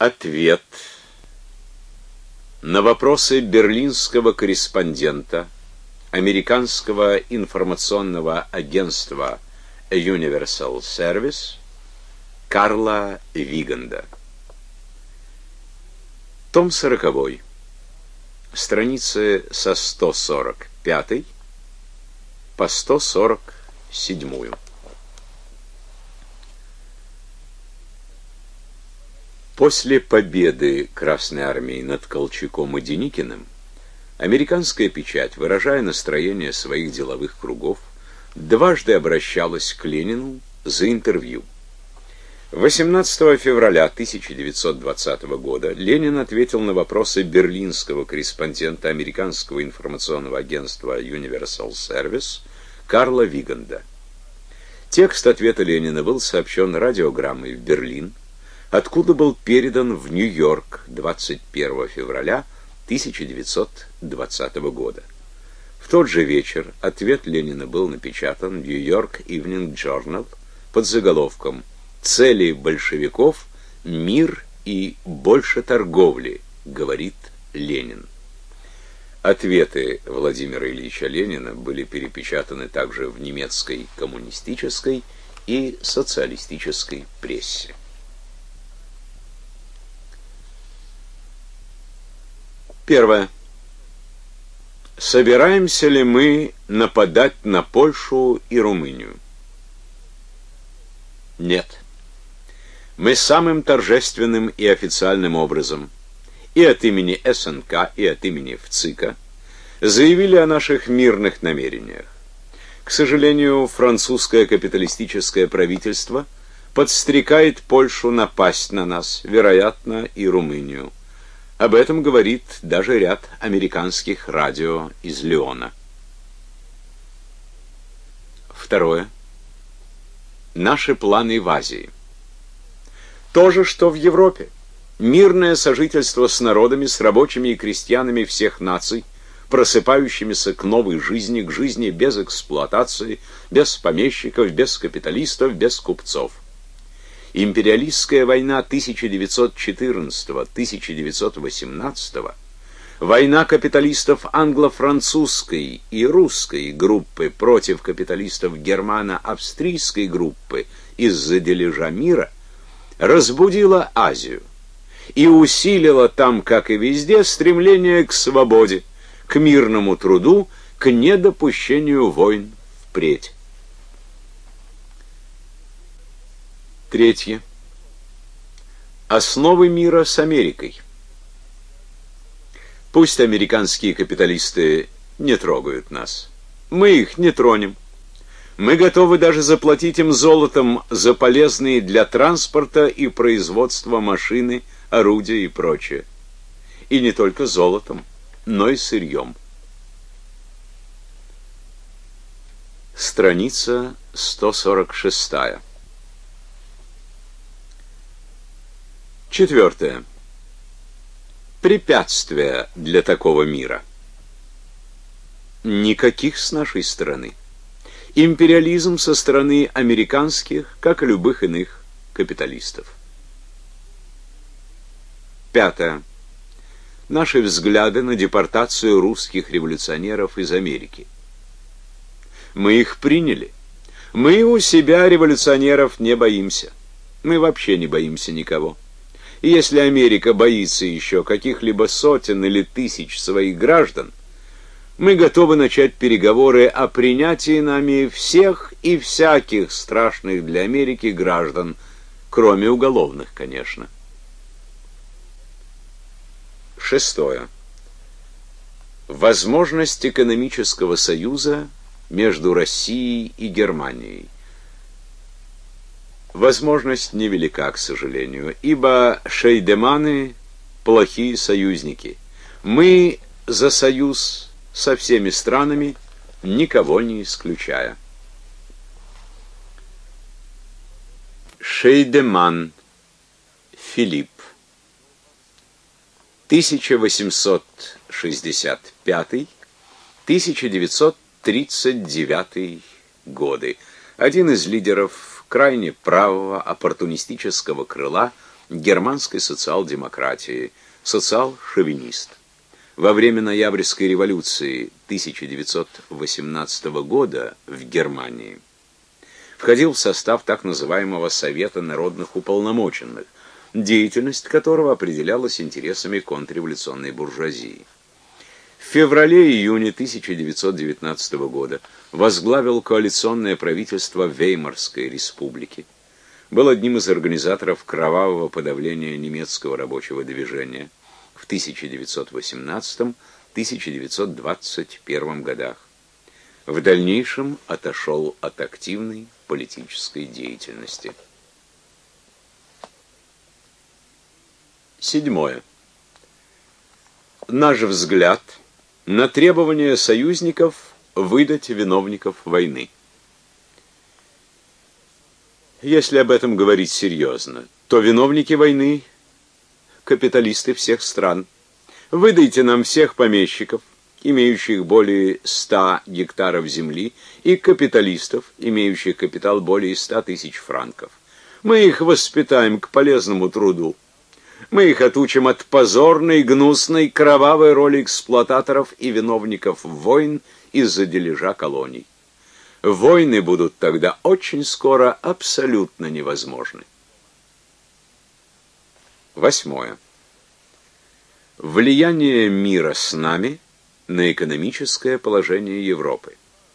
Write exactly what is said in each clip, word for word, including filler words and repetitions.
Ответ на вопросы берлинского корреспондента американского информационного агентства Universal Service Карла Виганда. Том сороковой. Страницы со сто сорок пятой по сто сорок седьмую. После победы Красной армии над Колчаком и Деникиным американская печать, выражая настроение своих деловых кругов, дважды обращалась к Ленину за интервью. восемнадцатого февраля тысяча девятьсот двадцатого года Ленин ответил на вопросы берлинского корреспондента американского информационного агентства Universal Service Карла Виганда. Текст ответа Ленина был сообщен радиограммой в Берлин, откуда был передан в Нью-Йорк двадцать первого февраля тысяча девятьсот двадцатого года. В тот же вечер ответ Ленина был напечатан в Нью-Йорк Evening Journal под заголовком «Цели большевиков – мир и больше торговли», говорит Ленин. Ответы Владимира Ильича Ленина были перепечатаны также в немецкой коммунистической и социалистической прессе. Первое. Собираемся ли мы нападать на Польшу и Румынию? Нет. Мы самым торжественным и официальным образом и от имени эс эн ка, и от имени ВЦИКа заявили о наших мирных намерениях. К сожалению, французское капиталистическое правительство подстрекает Польшу напасть на нас, вероятно, и Румынию. Об этом говорит даже ряд американских радио из Лиона. Второе. Наши планы в Азии. То же, что в Европе. Мирное сожительство с народами, с рабочими и крестьянами всех наций, просыпающимися к новой жизни, к жизни без эксплуатации, без помещиков, без капиталистов, без купцов. Империалистская война тысяча девятьсот четырнадцатого — тысяча девятьсот восемнадцатого, война капиталистов англо-французской и русской группы против капиталистов германо-австрийской группы из-за дележа мира разбудила Азию и усилила там, как и везде, стремление к свободе, к мирному труду, к недопущению войн впредь. Третье. Основы мира с Америкой. Пусть американские капиталисты не трогают нас. Мы их не тронем. Мы готовы даже заплатить им золотом за полезные для транспорта и производства машины, орудия и прочее. И не только золотом, но и сырьем. Страница сто сорок шестая. Четвертое. Препятствия для такого мира. Никаких с нашей стороны. Империализм со стороны американских, как и любых иных капиталистов. Пятое. Наши взгляды на депортацию русских революционеров из Америки. Мы их приняли. Мы у себя революционеров не боимся. Мы вообще не боимся никого. И если Америка боится еще каких-либо сотен или тысяч своих граждан, мы готовы начать переговоры о принятии нами всех и всяких страшных для Америки граждан, кроме уголовных, конечно. Шестое. Возможность экономического союза между Россией и Германией. Возможность невелика, к сожалению, ибо шейдеманы – плохие союзники. Мы за союз со всеми странами, никого не исключая. Шейдеман Филипп, тысяча восемьсот шестьдесят пятый — тысяча девятьсот тридцать девятый годы, один из лидеров крайне правого оппортунистического крыла германской социал-демократии, социал-шовинист. Во время Ноябрьской революции тысяча девятьсот восемнадцатого года в Германии входил в состав так называемого Совета народных уполномоченных, деятельность которого определялась интересами контрреволюционной буржуазии. В феврале-июне тысяча девятьсот девятнадцатого года возглавил коалиционное правительство Веймарской республики, был одним из организаторов кровавого подавления немецкого рабочего движения в тысяча девятьсот восемнадцатом — тысяча девятьсот двадцать первом годах. В дальнейшем отошел от активной политической деятельности. Седьмое. Наш взгляд на требования союзников выдать виновников войны. Если об этом говорить серьезно, то виновники войны – капиталисты всех стран. Выдайте нам всех помещиков, имеющих более ста гектаров земли, и капиталистов, имеющих капитал более ста тысяч франков. Мы их воспитаем к полезному труду. Мы их отучим от позорной, гнусной, кровавой роли эксплуататоров и виновников войн из-за дележа колоний. Войны будут тогда очень скоро абсолютно невозможны. Восьмое. Влияние мира с нами на экономическое положение Европы.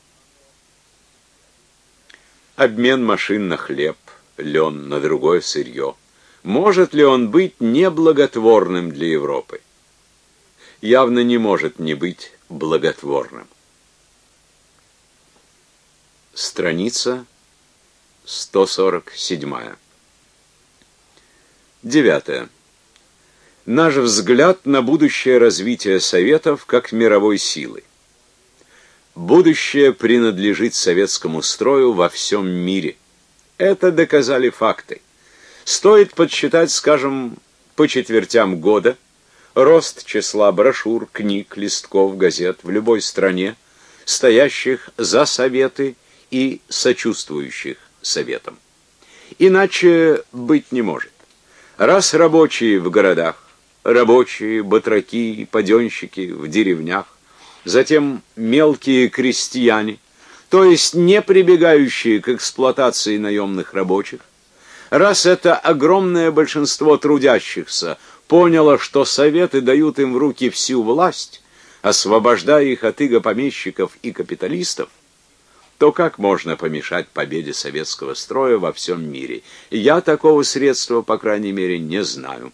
Обмен машин на хлеб, лен, на другое сырье. Может ли он быть неблаготворным для Европы? Явно не может не быть благотворным. Страница сто сорок семь. Девятое. Наш взгляд на будущее развитие Советов как мировой силы. Будущее принадлежит советскому строю во всем мире. Это доказали факты. Стоит подсчитать, скажем, по четвертям года рост числа брошюр, книг, листков, газет в любой стране, стоящих за Советы и сочувствующих Советам. Иначе быть не может. Раз рабочие в городах, рабочие, батраки, паденщики в деревнях, затем мелкие крестьяне, то есть не прибегающие к эксплуатации наемных рабочих, раз это огромное большинство трудящихся поняло, что Советы дают им в руки всю власть, освобождая их от иго помещиков и капиталистов, то как можно помешать победе советского строя во всем мире? Я такого средства, по крайней мере, не знаю.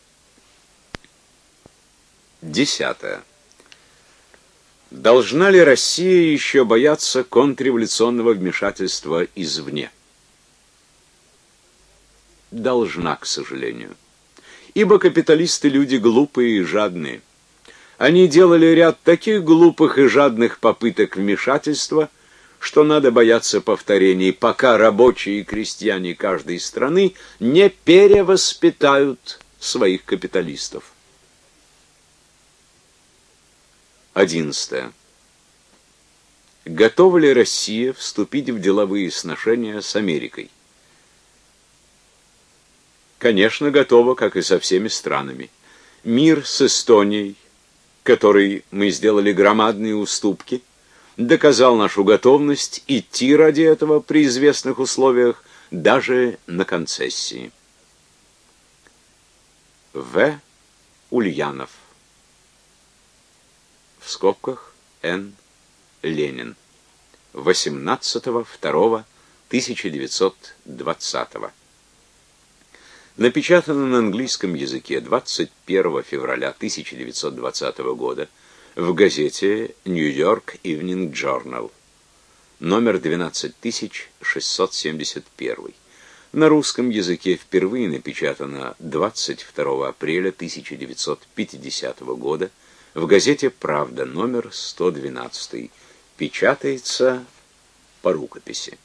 Десятое. Должна ли Россия еще бояться контрреволюционного вмешательства извне? Должна, к сожалению. Ибо капиталисты люди глупые и жадные. Они делали ряд таких глупых и жадных попыток вмешательства, что надо бояться повторений, пока рабочие и крестьяне каждой страны не перевоспитают своих капиталистов. Одиннадцатое. Готова ли Россия вступить в деловые сношения с Америкой? Конечно, готова, как и со всеми странами. Мир с Эстонией, которой мы сделали громадные уступки, доказал нашу готовность идти ради этого при известных условиях даже на концессии. В. Ульянов. В скобках Н. Ленин. восемнадцатого второго тысяча девятьсот двадцатого. Напечатано на английском языке двадцать первого февраля тысяча девятьсот двадцатого года в газете New York Evening Journal, номер двенадцать тысяч шестьсот семьдесят один. На русском языке впервые напечатано двадцать второго апреля тысяча девятьсот пятидесятого года в газете «Правда», номер сто двенадцать. Печатается по рукописи.